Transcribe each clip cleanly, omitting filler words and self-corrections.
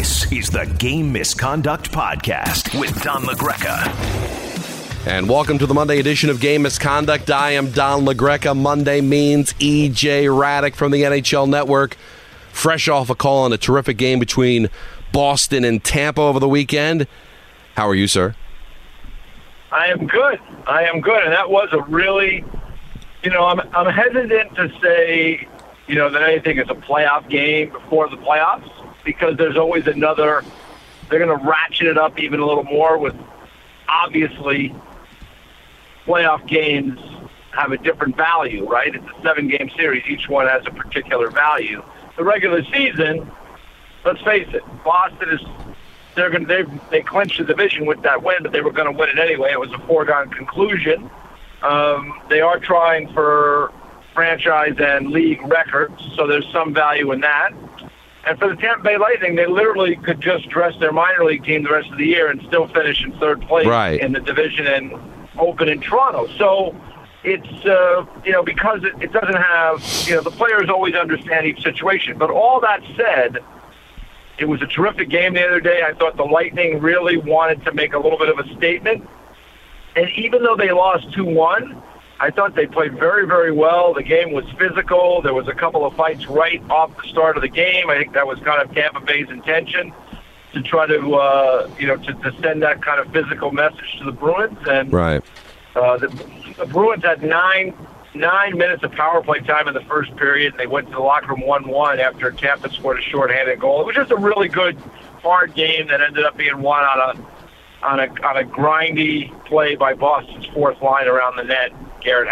This is the Game Misconduct Podcast with Don LaGreca. And welcome to the Monday edition of Game Misconduct. I am Don LaGreca. Monday means EJ Raddick from the NHL Network. Fresh off a call on a terrific game between Boston and Tampa over the weekend. How are you, sir? I am good. And that was a really, I'm hesitant to say, that anything is a playoff game before the playoffs, because there's always they're going to ratchet it up even a little more with, obviously, playoff games have a different value, right? It's a 7-game series. Each one has a particular value. The regular season, let's face it, Boston they clinched the division with that win, but they were going to win it anyway. It was a foregone conclusion. They are trying for franchise and league records, so there's some value in that. And for the Tampa Bay Lightning, they literally could just dress their minor league team the rest of the year and still finish in third place in the division and open in Toronto. So it's, because it doesn't have, the players always understand each situation. But all that said, it was a terrific game the other day. I thought the Lightning really wanted to make a little bit of a statement. And even though they lost 2-1, I thought they played very, very well. The game was physical. There was a couple of fights right off the start of the game. I think that was kind of Tampa Bay's intention to try to, to send that kind of physical message to the Bruins. And the Bruins had nine minutes of power play time in the first period. And they went to the locker room 1-1 after Tampa scored a shorthanded goal. It was just a really good, hard game that ended up being won on a grindy play by Boston's fourth line around the net. Garnet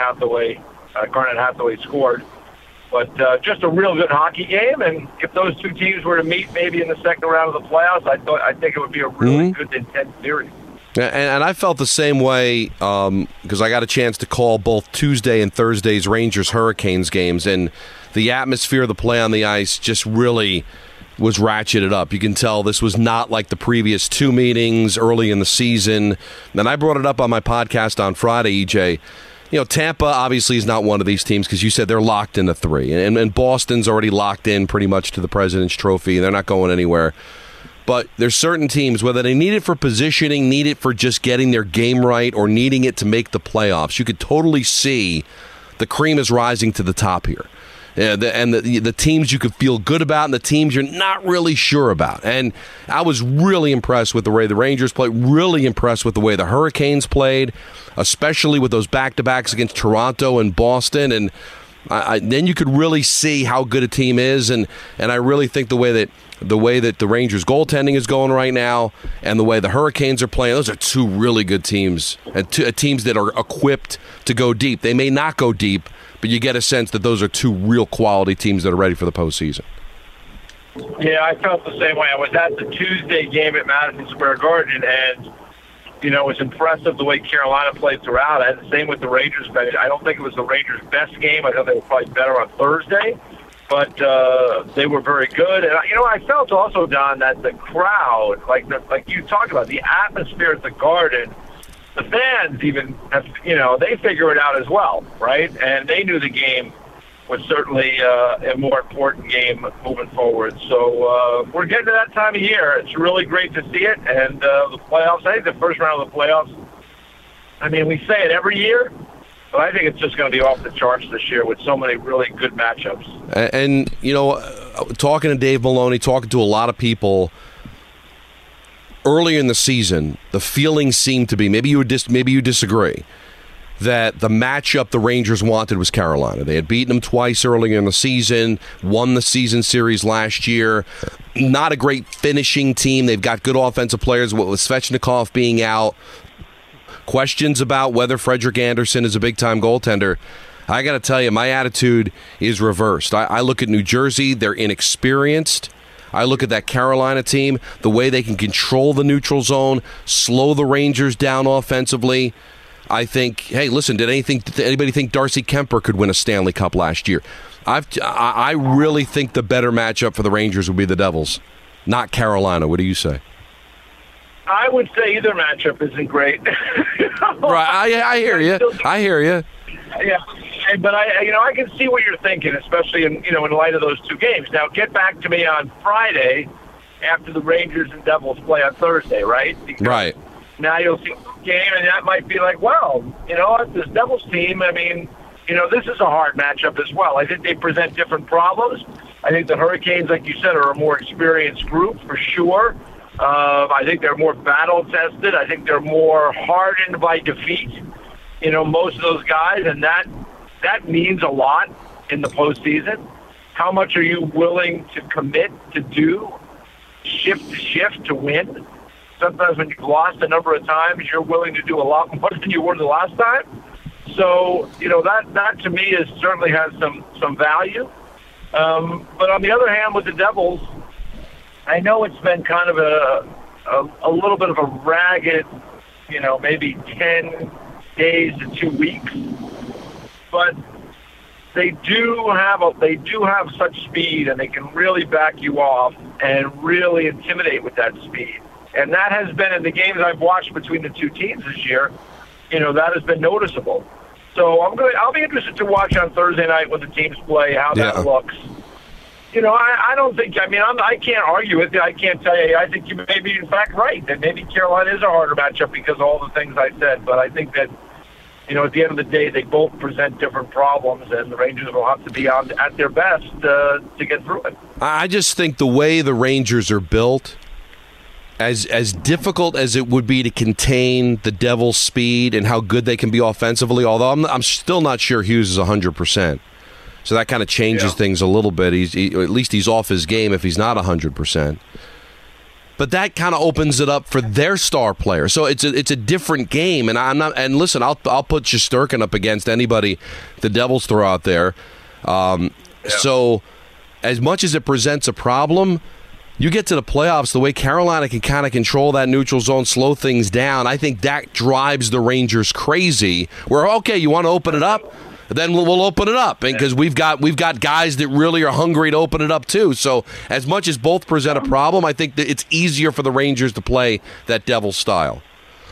Hathaway scored. But just a real good hockey game, and if those two teams were to meet maybe in the second round of the playoffs, I think it would be a really good, intense series. And I felt the same way because I got a chance to call both Tuesday and Thursday's Rangers-Hurricanes games, and the atmosphere of the play on the ice just really was ratcheted up. You can tell this was not like the previous two meetings early in the season. And I brought it up on my podcast on Friday, EJ. Tampa obviously is not one of these teams because you said they're locked into 3. And Boston's already locked in pretty much to the President's Trophy. They're not going anywhere. But there's certain teams, whether they need it for positioning, need it for just getting their game right, or needing it to make the playoffs, you could totally see the cream is rising to the top here. The teams you could feel good about and the teams you're not really sure about. And I was really impressed with the way the Rangers played, really impressed with the way the Hurricanes played, especially with those back-to-backs against Toronto and Boston. And then you could really see how good a team is. And I really think the way that the Rangers goaltending is going right now and the way the Hurricanes are playing, those are two really good teams, and teams that are equipped to go deep. They may not go deep, but you get a sense that those are two real quality teams that are ready for the postseason. Yeah, I felt the same way. I was at the Tuesday game at Madison Square Garden, and it was impressive the way Carolina played throughout. I had the same with the Rangers, but I don't think it was the Rangers' best game. I thought they were probably better on Thursday, but they were very good. And I felt also, Don, that the crowd, like you talked about, the atmosphere at the Garden. The fans even have, they figure it out as well, right? And they knew the game was certainly a more important game moving forward. So we're getting to that time of year. It's really great to see it. And the playoffs, I think the first round of the playoffs, we say it every year, but I think it's just going to be off the charts this year with so many really good matchups. And talking to Dave Maloney, talking to a lot of people, earlier in the season, the feeling seemed to be, maybe you disagree, that the matchup the Rangers wanted was Carolina. They had beaten them twice earlier in the season, won the season series last year. Not a great finishing team. They've got good offensive players, with Svechnikov being out. Questions about whether Frederik Andersen is a big-time goaltender. I got to tell you, my attitude is reversed. I look at New Jersey. They're inexperienced. I look at that Carolina team, the way they can control the neutral zone, slow the Rangers down offensively. I think, hey, listen, did anybody think Darcy Kemper could win a Stanley Cup last year? I really think the better matchup for the Rangers would be the Devils, not Carolina. What do you say? I would say either matchup isn't great. Right, I hear you. Yeah, but I can see what you're thinking, especially in light of those two games. Now, get back to me on Friday after the Rangers and Devils play on Thursday, right? Because right. now you'll see the game, and that might be like, well, you know, this Devils team, I mean, you know, this is a hard matchup as well. I think they present different problems. I think the Hurricanes, like you said, are a more experienced group for sure. I think they're more battle-tested. I think they're more hardened by defeat, you know, most of those guys, and that means a lot in the postseason. How much are you willing to commit to do, shift to shift to win? Sometimes when you've lost a number of times, you're willing to do a lot more than you were the last time. So, you know, that to me certainly has some value. But on the other hand, with the Devils, I know it's been kind of a little bit of a ragged, you know, maybe 10 days to 2 weeks, but they do have such speed, and they can really back you off and really intimidate with that speed. And that has been, in the games I've watched between the two teams this year, you know, that has been noticeable. So I'll be interested to watch on Thursday night when the teams play how that looks. You know, I don't think, I mean, I can't argue with you. I can't tell you. I think you may be, in fact, right, that maybe Carolina is a harder matchup because of all the things I said. But I think that, you know, at the end of the day, they both present different problems, and the Rangers will have to be at their best to get through it. I just think the way the Rangers are built, as difficult as it would be to contain the Devils' speed and how good they can be offensively, although I'm still not sure Hughes is 100%. So that kind of changes things a little bit. At least he's off his game if he's not 100%. But that kind of opens it up for their star player. So it's a different game. And I'm not. And listen, I'll put Shesterkin up against anybody the Devils throw out there. So as much as it presents a problem, you get to the playoffs, the way Carolina can kind of control that neutral zone, slow things down, I think that drives the Rangers crazy. Where, okay, you want to open it up? Then we'll open it up, because we've got guys that really are hungry to open it up too. So as much as both present a problem, I think that it's easier for the Rangers to play that Devils style.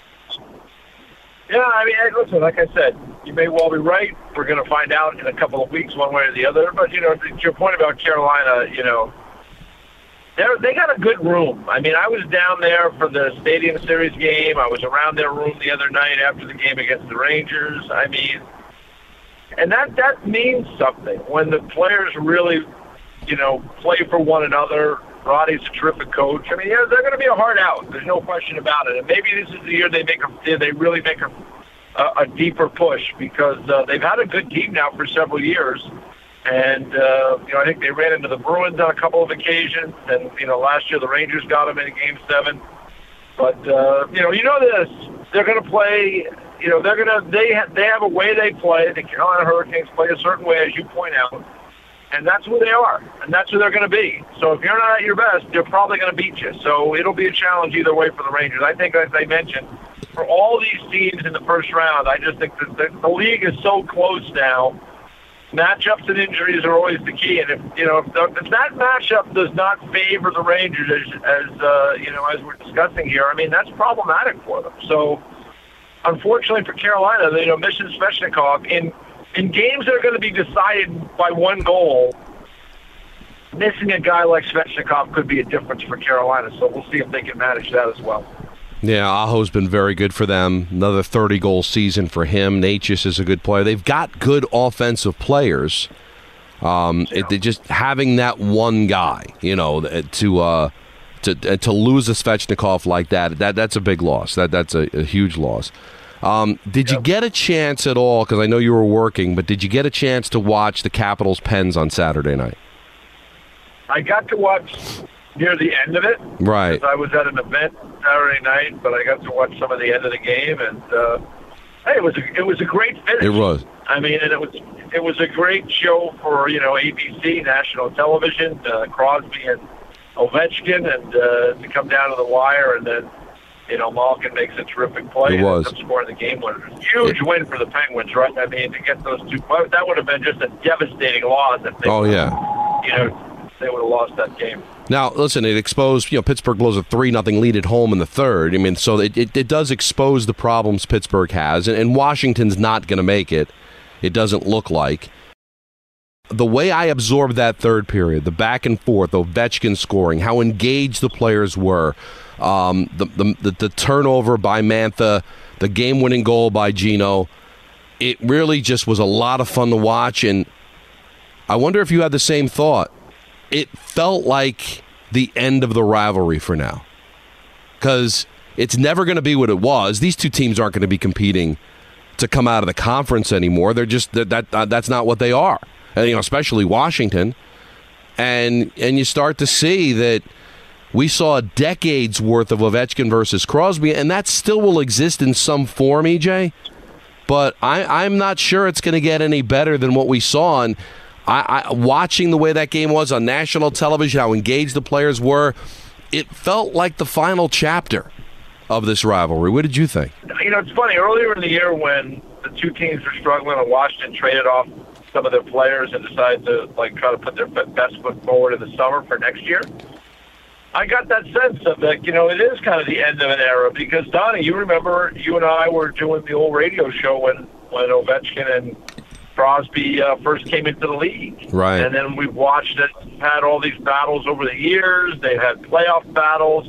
Yeah, I mean, listen, like I said, you may well be right. We're going to find out in a couple of weeks one way or the other. But, you know, to your point about Carolina, you know, they got a good room. I mean, I was down there for the Stadium Series game. I was around their room the other night after the game against the Rangers. I mean, and that means something when the players really, you know, play for one another. Roddy's a terrific coach. I mean, yeah, they're going to be a hard out. There's no question about it. And maybe this is the year they really make a deeper push, because they've had a good team now for several years. And, you know, I think they ran into the Bruins on a couple of occasions. And, you know, last year the Rangers got them in Game 7. But, you know this. They're going to play... You know, they have a way they play. The Carolina Hurricanes play a certain way, as you point out, and that's who they are, and that's who they're going to be. So if you're not at your best, they're probably going to beat you. So it'll be a challenge either way for the Rangers. I think, as I mentioned, for all these teams in the first round, I just think that the league is so close now. Matchups and injuries are always the key, and if that matchup does not favor the Rangers, as you know, as we're discussing here, I mean, that's problematic for them. So. Unfortunately for Carolina, you know, missing Svechnikov in games that are going to be decided by one goal, missing a guy like Svechnikov could be a difference for Carolina. So we'll see if they can manage that as well. Yeah, Aho's been very good for them. Another 30-goal season for him. Natchez is a good player. They've got good offensive players. They just having that one guy, you know, to lose a Svechnikov like that's a big loss. That's a huge loss. Did you get a chance at all, because I know you were working, but did you get a chance to watch the Capitals Pens on Saturday night? I got to watch near the end of it. Right. Because I was at an event Saturday night, but I got to watch some of the end of the game, and hey, it was a great finish. It was. I mean, and it was a great show for, you know, ABC, national television, Crosby and Ovechkin, and to come down to the wire, and then, you know, Malkin makes a terrific play. It was. And scoring the game winner. Huge win for the Penguins, right? I mean, to get those two, that would have been just a devastating loss. If they you know, they would have lost that game. Now, listen, it exposed, you know, Pittsburgh blows a 3-0 lead at home in the third. I mean, so it does expose the problems Pittsburgh has, and Washington's not going to make it. It doesn't look like. the way I absorbed that third period, the back and forth, Ovechkin scoring, how engaged the players were, the turnover by Mantha, the game-winning goal by Gino, it really just was a lot of fun to watch. And I wonder if you had the same thought. It felt like the end of the rivalry for now, because it's never going to be what it was. These two teams aren't going to be competing to come out of the conference anymore. They're just that's not what they are. And, especially Washington. And you start to see that we saw a decade's worth of Ovechkin versus Crosby, and that still will exist in some form, EJ. But I'm not sure it's going to get any better than what we saw. And watching the way that game was on national television, how engaged the players were, it felt like the final chapter of this rivalry. What did you think? It's funny. Earlier in the year when the two teams were struggling and Washington traded off some of their players and decided to try to put their best foot forward in the summer for next year, I got that sense of that, it is kind of the end of an era, because, Donnie, you remember you and I were doing the old radio show when Ovechkin and Crosby first came into the league. Right. And then we've watched it, had all these battles over the years. They've had playoff battles.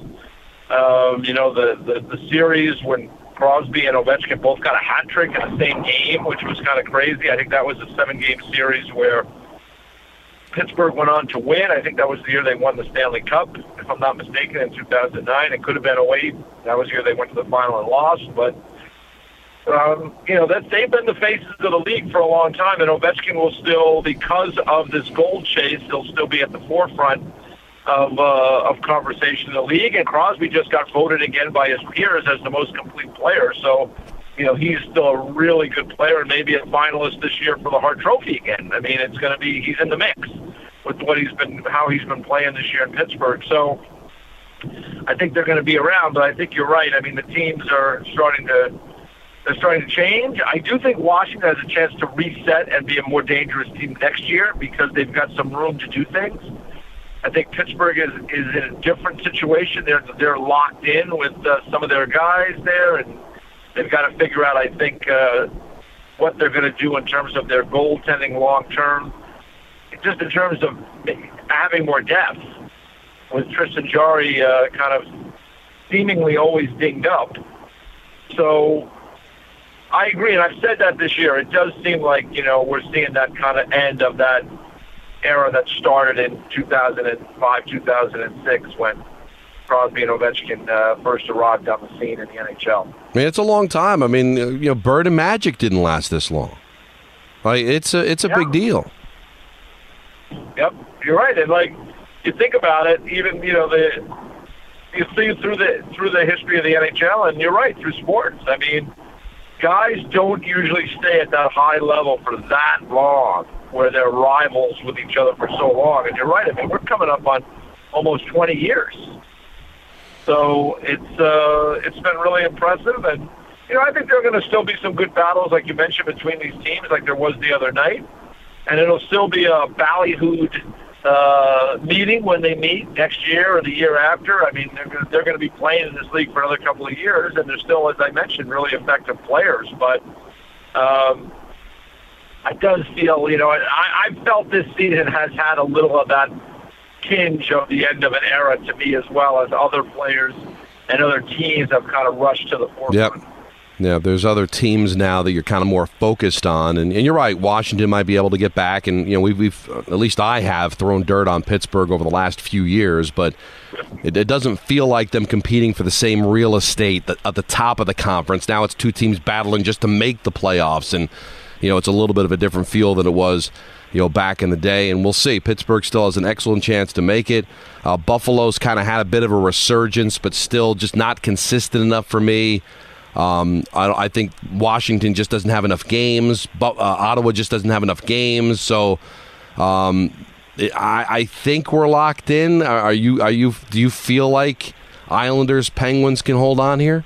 The series when Crosby and Ovechkin both got a hat trick in the same game, which was kind of crazy. I think that was a 7-game series where Pittsburgh went on to win. I think that was the year they won the Stanley Cup, if I'm not mistaken, in 2009. It could have been 08. That was the year they went to the final and lost. But, they've been the faces of the league for a long time, and Ovechkin will still, because of this gold chase, they'll still be at the forefront of conversation in the league. And Crosby just got voted again by his peers as the most complete player. So, he's still a really good player and maybe a finalist this year for the Hart Trophy again. I mean, it's going to be, he's in the mix with how he's been playing this year in Pittsburgh. So I think they're going to be around, but I think you're right. I mean, the teams are starting to change. I do think Washington has a chance to reset and be a more dangerous team next year because they've got some room to do things. I think Pittsburgh is in a different situation. They're locked in with some of their guys there, and they've got to figure out, I think, what they're going to do in terms of their goaltending long term, just in terms of having more depth. With Tristan Jarry kind of seemingly always dinged up. So I agree, and I've said that this year. It does seem like, we're seeing that kind of end of that era that started in 2005, 2006 when Crosby and Ovechkin first arrived on the scene in the NHL. I mean, it's a long time. I mean, Bird and Magic didn't last this long. It's a big deal. Yep, you're right. And you think about it, even you see through the history of the NHL, and you're right, through sports. I mean, guys don't usually stay at that high level for that long, where they're rivals with each other for so long. And you're right. I mean, we're coming up on almost 20 years. So it's been really impressive. And, I think there are going to still be some good battles, like you mentioned, between these teams, like there was the other night. And it'll still be a ballyhooed meeting when they meet next year or the year after. I mean, they're going to be playing in this league for another couple of years, and they're still, as I mentioned, really effective players. But I does feel, I felt this season has had a little of that tinge of the end of an era to me, as well as other players and other teams have kind of rushed to the forefront. Yep. Yeah, there's other teams now that you're kind of more focused on, and you're right. Washington might be able to get back, and we've at least I have thrown dirt on Pittsburgh over the last few years, but it doesn't feel like them competing for the same real estate at the top of the conference. Now it's two teams battling just to make the playoffs, and it's a little bit of a different feel than it was back in the day, and we'll see. Pittsburgh still has an excellent chance to make it. Buffalo's kind of had a bit of a resurgence, but still just not consistent enough for me. I think Washington just doesn't have enough games. But Ottawa just doesn't have enough games. So I think we're locked in. Do you feel like Islanders, Penguins can hold on here?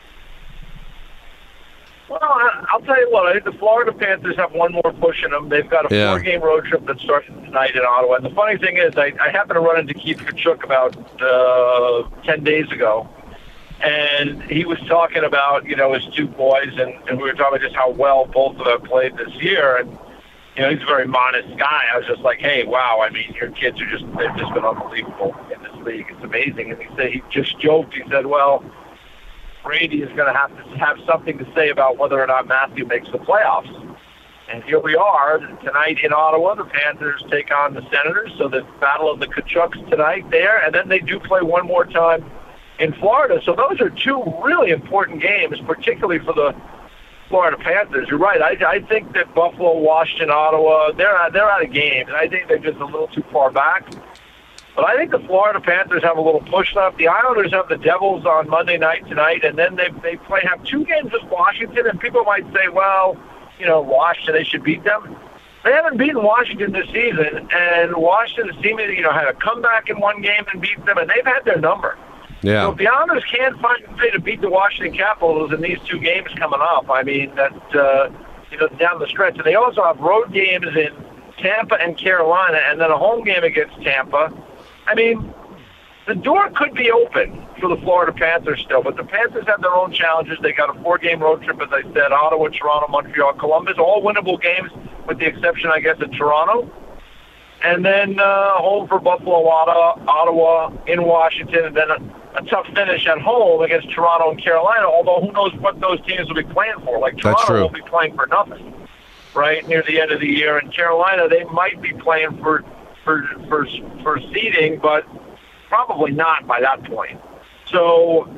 Well, I'll tell you what. I think the Florida Panthers have one more push in them. They've got a 4-game road trip that starts tonight in Ottawa. And the funny thing is, I happened to run into Keith Tkachuk about 10 days ago. And he was talking about, his two boys, and we were talking about just how well both of them played this year. And he's a very modest guy. I was just like, hey, wow, I mean, your kids they've just been unbelievable in this league. It's amazing. And he just joked. He said, well, Brady is going to have something to say about whether or not Matthew makes the playoffs. And here we are tonight in Ottawa. The Panthers take on the Senators. So the battle of the Kachucks tonight there. And then they do play one more time in Florida. So those are two really important games, particularly for the Florida Panthers. You're right. I think that Buffalo, Washington, Ottawa, they're out of games. And I think they're just a little too far back. But I think the Florida Panthers have a little push left. The Islanders have the Devils on Monday night tonight. And then they have two games with Washington. And people might say, well, Washington, they should beat them. They haven't beaten Washington this season, and Washington seemingly, had a comeback in one game and beat them, and they've had their number. Yeah. So if the Islanders can't find a way to beat the Washington Capitals in these two games coming up, I mean, that's, down the stretch. And they also have road games in Tampa and Carolina, and then a home game against Tampa. I mean, the door could be open for the Florida Panthers still, but the Panthers have their own challenges. They got a 4-game road trip, as I said, Ottawa, Toronto, Montreal, Columbus, all winnable games with the exception, I guess, of Toronto. And then home for Buffalo, Ottawa, in Washington, and then a tough finish at home against Toronto and Carolina, although who knows what those teams will be playing for. Like Toronto will be playing for nothing, right, near the end of the year. And Carolina, they might be playing for seeding, but probably not by that point. So,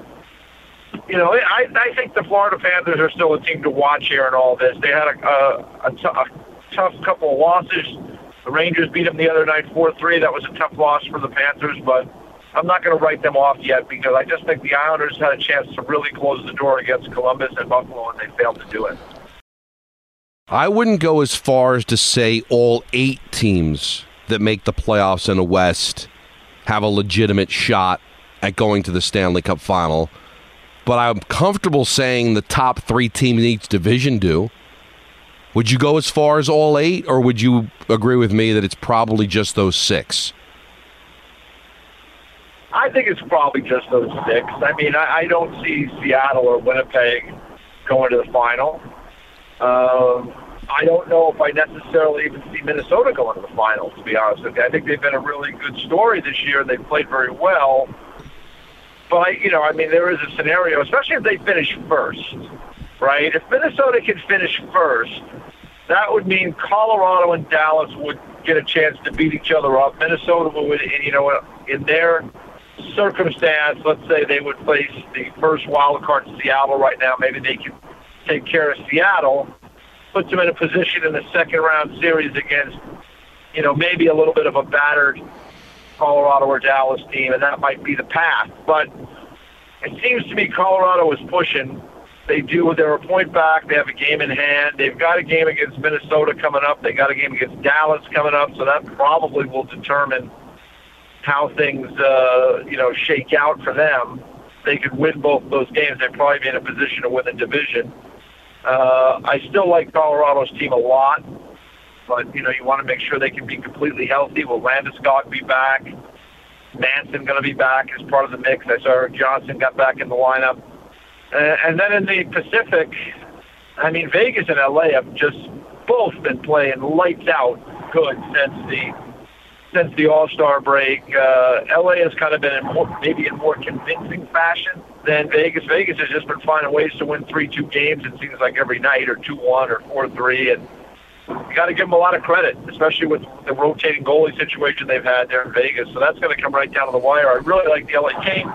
I think the Florida Panthers are still a team to watch here in all this. They had a tough couple of losses. The Rangers beat them the other night 4-3. That was a tough loss for the Panthers, but I'm not going to write them off yet because I just think the Islanders had a chance to really close the door against Columbus and Buffalo, and they failed to do it. I wouldn't go as far as to say all 8 teams that make the playoffs in the West have a legitimate shot at going to the Stanley Cup final. But I'm comfortable saying the top 3 teams in each division do. Would you go as far as all 8, or would you agree with me that it's probably just those 6? I think it's probably just those 6. I mean, I don't see Seattle or Winnipeg going to the final. I don't know if I necessarily even see Minnesota going to the finals, to be honest with you. I think they've been a really good story this year. They've played very well. But, there is a scenario, especially if they finish first, right? If Minnesota can finish first, that would mean Colorado and Dallas would get a chance to beat each other up. Minnesota would, in their circumstance, let's say they would face the first wild card in Seattle right now. Maybe they can take care of Seattle. Puts them in a position in the second round series against, maybe a little bit of a battered Colorado or Dallas team, and that might be the path. But it seems to me Colorado is pushing. They're a point back. They have a game in hand. They've got a game against Minnesota coming up. They got a game against Dallas coming up, so that probably will determine how things, shake out for them. They could win both those games. They'd probably be in a position to win the division. I still like Colorado's team a lot, but, you want to make sure they can be completely healthy. Will Landeskog be back? Manson going to be back as part of the mix? I saw Eric Johnson got back in the lineup. And then in the Pacific, Vegas and LA have just both been playing lights out good since the All-Star break. LA has kind of been in more convincing fashion than Vegas. Vegas has just been finding ways to win 3-2 games, it seems like, every night, or 2-1 or 4-3. And you got to give them a lot of credit, especially with the rotating goalie situation they've had there in Vegas. So that's going to come right down to the wire. I really like the LA Kings.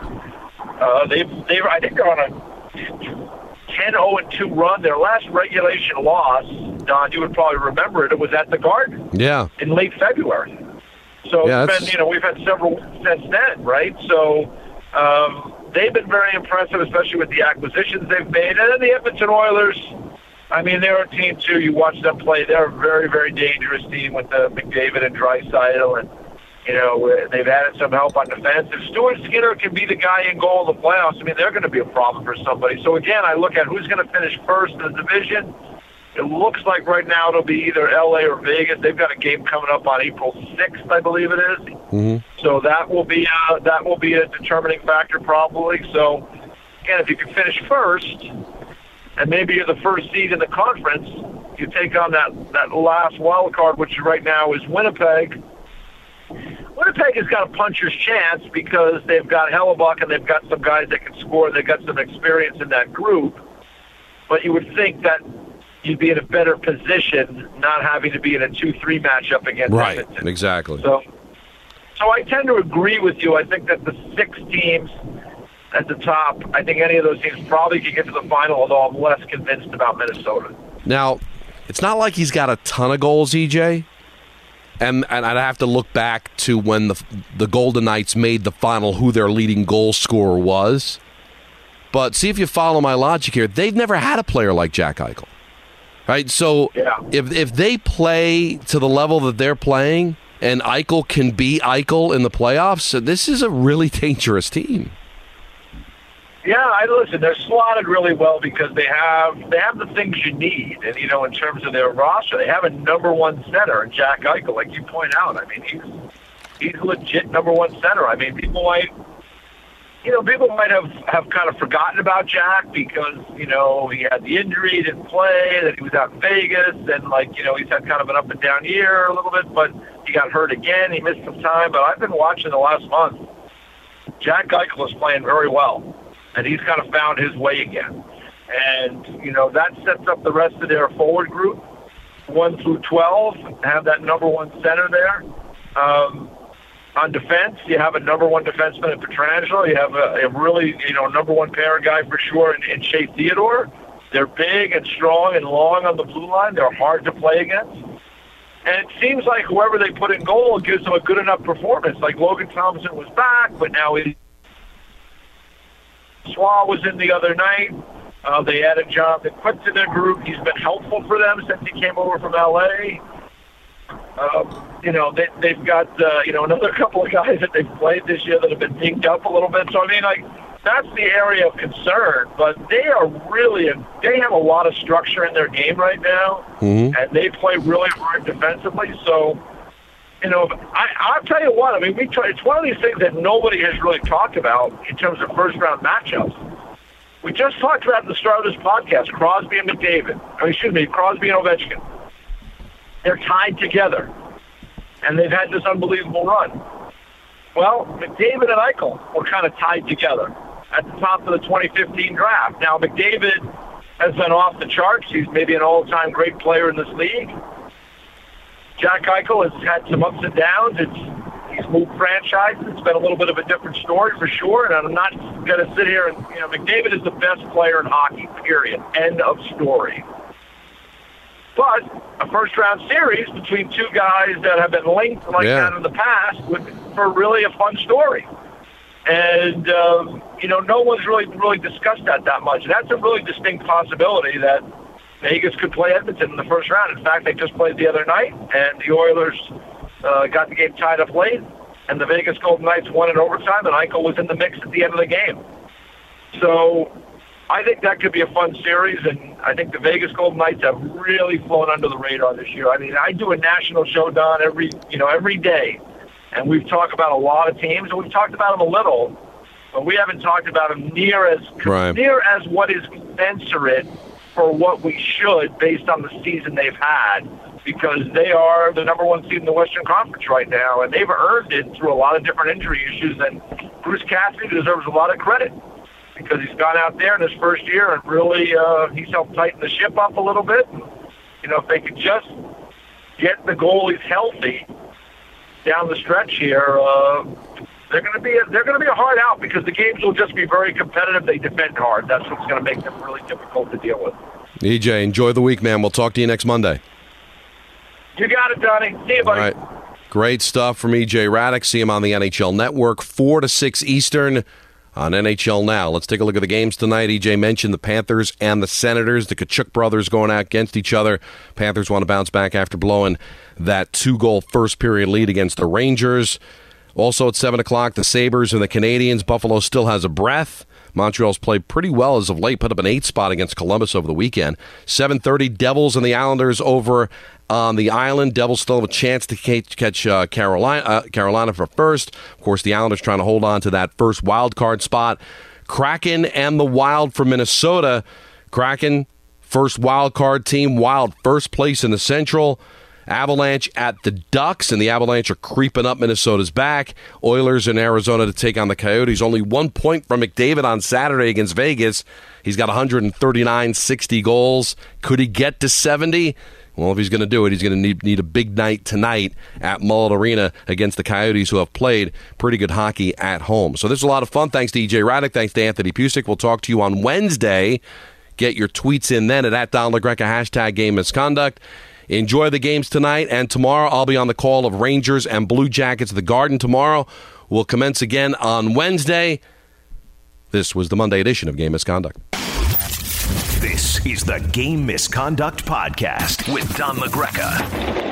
I think they're on a 10-0-2 run. Their last regulation loss, Don, you would probably remember it. It was at the Garden. Yeah. In late February. So it's been, we've had several since then, right? So they've been very impressive, especially with the acquisitions they've made. And then the Edmonton Oilers, they're a team, too. You watch them play. They're a very, very dangerous team with McDavid and Draisaitl. And, they've added some help on defense. If Stuart Skinner can be the guy in goal in the playoffs, they're going to be a problem for somebody. So, again, I look at who's going to finish first in the division. It looks like right now it'll be either L.A. or Vegas. They've got a game coming up on April 6th, I believe it is. Mm-hmm. So that will be a determining factor probably. So, again, if you can finish first, and maybe you're the first seed in the conference, you take on that last wild card, which right now is Winnipeg. Winnipeg has got a puncher's chance because they've got Hellebuck and they've got some guys that can score. They've got some experience in that group. But you would think that you'd be in a better position not having to be in a 2-3 matchup against Edmonton. Right, exactly. So I tend to agree with you. I think that the 6 teams at the top, I think any of those teams probably could get to the final, although I'm less convinced about Minnesota. Now, it's not like he's got a ton of goals, EJ. And I'd have to look back to when the Golden Knights made the final, who their leading goal scorer was. But see if you follow my logic here. They've never had a player like Jack Eichel. Right? So if they play to the level that they're playing and Eichel can be Eichel in the playoffs, this is a really dangerous team. Yeah, listen, they're slotted really well because they have the things you need. And, in terms of their roster, they have a number one center in Jack Eichel, like you point out. I mean, he's legit number one center. I mean, people might have kind of forgotten about Jack because, he had the injury, he didn't play, that he was out in Vegas, and, he's had kind of an up and down year a little bit, but he got hurt again. He missed some time. But I've been watching the last month. Jack Eichel is playing very well. And he's kind of found his way again. And, that sets up the rest of their forward group, 1 through 12, have that number one center there. On defense, you have a number one defenseman in Pietrangelo. You have a really, number one pair guy for sure in Shea Theodore. They're big and strong and long on the blue line. They're hard to play against. And it seems like whoever they put in goal gives them a good enough performance. Like Logan Thompson was back, but now Swa was in the other night. They added Jonathan Quick to their group. He's been helpful for them since he came over from L.A. They've got, another couple of guys that they've played this year that have been dinged up a little bit. So, that's the area of concern. But they have a lot of structure in their game right now, and they play really hard defensively. So, I'll tell you what, it's one of these things that nobody has really talked about in terms of first-round matchups. We just talked about at the start of this podcast, Crosby and McDavid. Crosby and Ovechkin. They're tied together, and they've had this unbelievable run. Well, McDavid and Eichel were kind of tied together at the top of the 2015 draft. Now, McDavid has been off the charts. He's maybe an all-time great player in this league. Jack Eichel has had some ups and downs. He's moved franchises. It's been a little bit of a different story for sure, and I'm not going to sit here and, McDavid is the best player in hockey, period. End of story. But a first-round series between two guys that have been linked like that in the past would for really a fun story. And, no one's really discussed that much. And that's a really distinct possibility that Vegas could play Edmonton in the first round. In fact, they just played the other night, and the Oilers got the game tied up late, and the Vegas Golden Knights won in overtime, and Eichel was in the mix at the end of the game. So I think that could be a fun series, and I think the Vegas Golden Knights have really flown under the radar this year. I do a national show, Don, every day, and we've talked about a lot of teams, and we've talked about them a little, but we haven't talked about them near as what is commensurate for what we should based on the season they've had, because they are the number one seed in the Western Conference right now, and they've earned it through a lot of different injury issues, and Bruce Cassidy deserves a lot of credit because he's gone out there in his first year and really he's helped tighten the ship up a little bit. And, if they could just get the goalies healthy down the stretch here, they're going to be a hard out because the games will just be very competitive. They defend hard. That's what's going to make them really difficult to deal with. EJ, enjoy the week, man. We'll talk to you next Monday. You got it, Donnie. See you, buddy. All right. Great stuff from EJ Hradek. See him on the NHL Network, 4 to 6 Eastern on NHL Now. Let's take a look at the games tonight. EJ mentioned the Panthers and the Senators. The Tkachuk brothers going out against each other. Panthers want to bounce back after blowing that 2-goal first-period lead against the Rangers. Also at 7 o'clock, the Sabres and the Canadiens. Buffalo still has a breath. Montreal's played pretty well as of late, put up an 8 spot against Columbus over the weekend. 7:30, Devils and the Islanders over on the island. Devils still have a chance to catch Carolina for first. Of course, the Islanders trying to hold on to that first wild card spot. Kraken and the Wild for Minnesota. Kraken first wild card team, Wild first place in the Central. Avalanche at the Ducks, and the Avalanche are creeping up Minnesota's back. Oilers in Arizona to take on the Coyotes. Only 1 point from McDavid on Saturday against Vegas. He's got 139, 60 goals. Could he get to 70? Well, if he's going to do it, he's going to need a big night tonight at Mullet Arena against the Coyotes, who have played pretty good hockey at home. So this is a lot of fun. Thanks to E.J. Raddick. Thanks to Anthony Pusick. We'll talk to you on Wednesday. Get your tweets in then at Don LaGreca, hashtag game misconduct. Enjoy the games tonight, and tomorrow I'll be on the call of Rangers and Blue Jackets at the Garden tomorrow. We'll commence again on Wednesday. This was the Monday edition of Game Misconduct. This is the Game Misconduct Podcast with Don LaGreca.